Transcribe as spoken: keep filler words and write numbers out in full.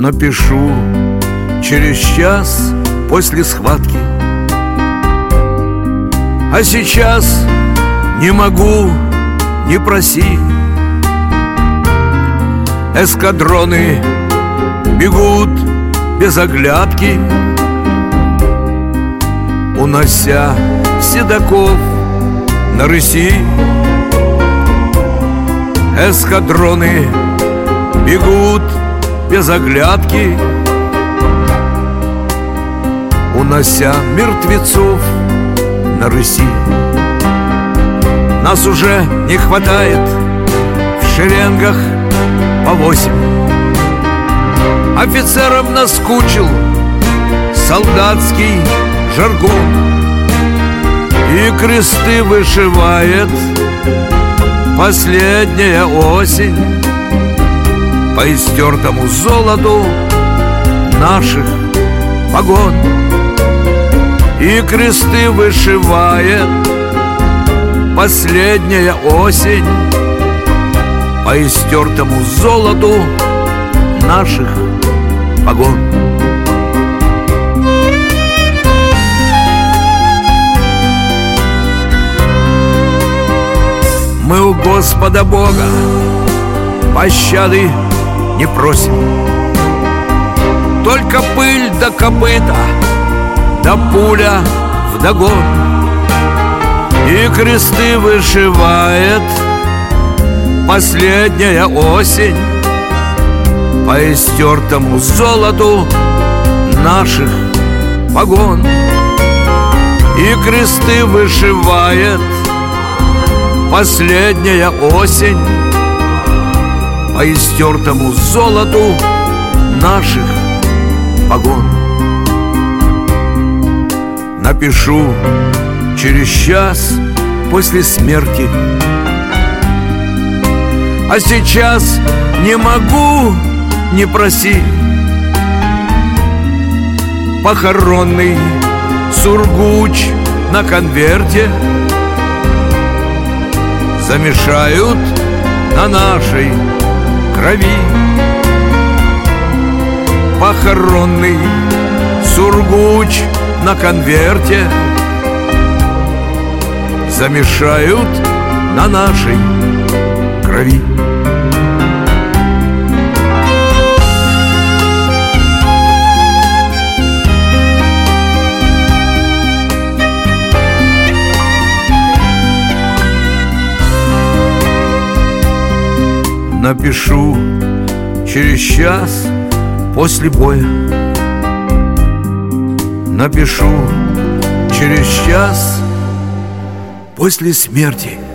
напишу через час после схватки. А сейчас не могу, не проси. Эскадроны бегут без оглядки, унося седаков на рыси. Эскадроны бегут без оглядки, унося мертвецов на рыси. Нас уже не хватает в шеренгах по восемь. Офицерам наскучил солдатский жаргон, и кресты вышивает последняя осень по истертому золоту наших погон. И кресты вышивает последняя осень по истертому золоту наших погон. Мы у Господа Бога пощады не просим, только пыль да копыта, да пуля вдогон. И кресты вышивает последняя осень по истертому золоту наших погон. И кресты вышивает последняя осень по истертому золоту наших погон. Напишу через час после смерти. А сейчас не могу, не проси. Похоронный сургуч на конверте замешают на нашей крови. Похоронный сургуч на конверте замешают на нашей крови. Напишу через час после боя. Напишу через час после смерти.